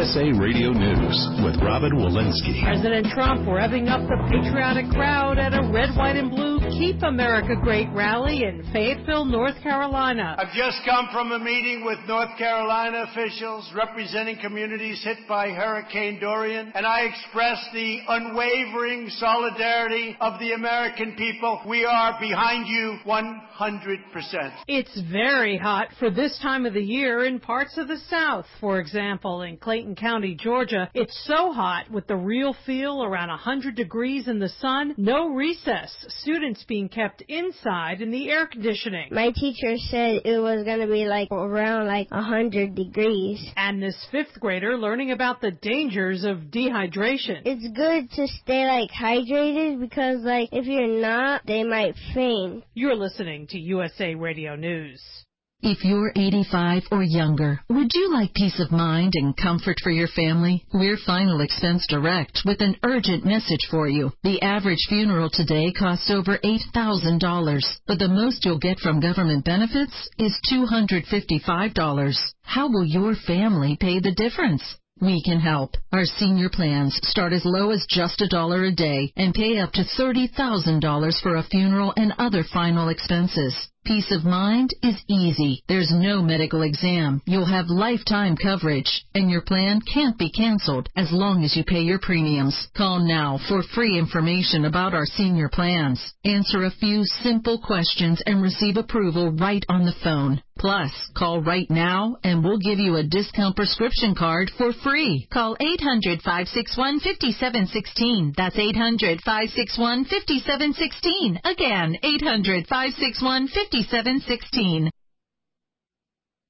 USA Radio News with Robin Walensky. President Trump revving up the patriotic crowd at a red, white, and blue Keep America Great rally in Fayetteville, North Carolina. I've just come from a meeting with North Carolina officials representing communities hit by Hurricane Dorian, and I express the unwavering solidarity of the American people. We are behind you 100%. It's very hot for this time of the year in parts of the South. For example, in Clayton County, Georgia, it's so hot with the real feel around 100 degrees in the sun, no recess, students being kept inside in the air conditioning. My teacher said it was going to be around 100 degrees. And this fifth grader learning about the dangers of dehydration. It's good to stay hydrated because if you're not, they might faint. You're listening to USA Radio News. If you're 85 or younger, would you like peace of mind and comfort for your family? We're Final Expense Direct with an urgent message for you. The average funeral today costs over $8,000, but the most you'll get from government benefits is $255. How will your family pay the difference? We can help. Our senior plans start as low as just $1 a day and pay up to $30,000 for a funeral and other final expenses. Peace of mind is easy. There's no medical exam. You'll have lifetime coverage, and your plan can't be canceled as long as you pay your premiums. Call now for free information about our senior plans. Answer a few simple questions and receive approval right on the phone. Plus, call right now and we'll give you a discount prescription card for free. Call 800-561-5716. That's 800-561-5716. Again, 800-561-5716.